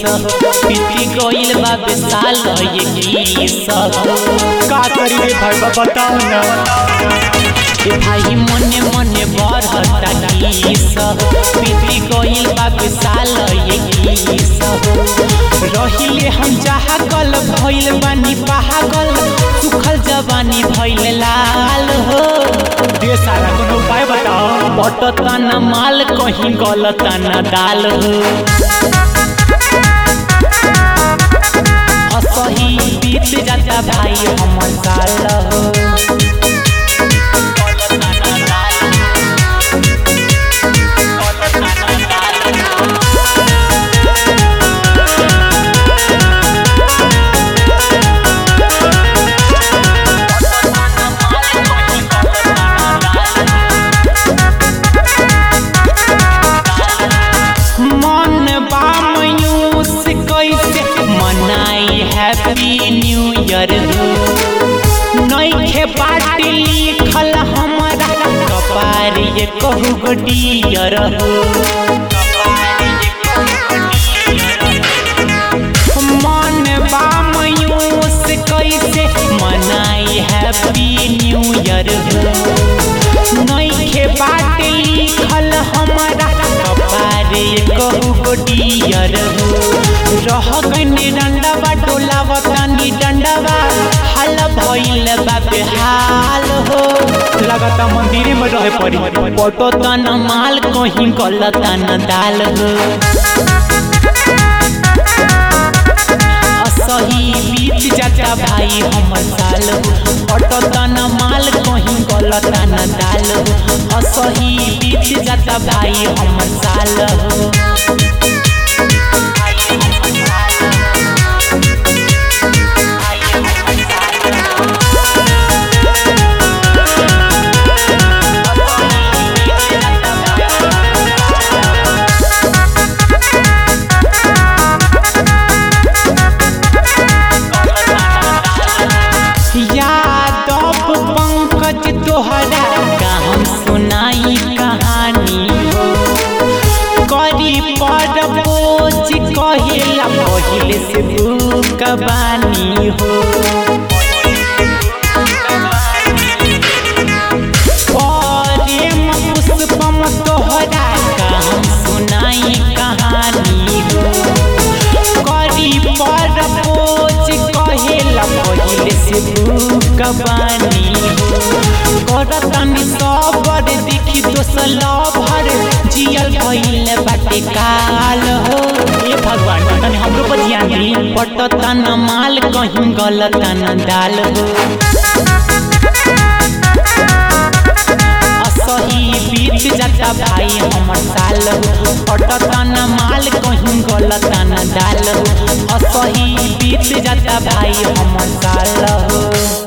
पीती गइल बा बेसाल ये किस का करी रे भाई बताओ ना भाई मने मने बढ़ता किस पीती गइल बा बेसाल ये किस रहिले हम जागल भइल बानी पागल सुखल जवानी भइल लाल हो दे सारा कोनो उपाय बताओ बटता न माल कहीं गलता न दाल हो असही बीत जाता भाई हमर साल हो हैप्पी न्यू ईयर नइखे पार्टी लिखल हमरा कपार ये कहू गो डियर मन बा मायूस कैसे मनाई हैप्पी न्यू ईयर नइखे पार्टी लिखल हमरा कपार ये कहू गो डियर रह गनी डंडवा डोलावतानी डंडवा हाल भइल बा बेहाल हो लगता मंदिर में रहे पड़ी पटो तन माल कहीं गलता न दाल हो असही बीत जाता भाई हमर साल हो पटो तन माल कहीं गलता न दाल हो असही बीत जाता भाई हमर साल हो तोहरा का हम सुनाई कहानी हो करी पर बोझ कहेला पहिले से बुकबानी हो प्रेम पुष्पम तोहरा का हम सुनाई कहानी हो करी पर बोझ कहेला पहिले से बुकबानी हो करतानी सबर देखी दोसल भर जियल भइल बाटे काल हो ए भगवान तने हमरो पर ध्यान दी पटता न माल कहीं गलता न दाल हो असही बीत जाता भाई हमर साल हो पटता न माल कहीं गलता न दाल हो असही बीत जाता भाई हमर साल हो।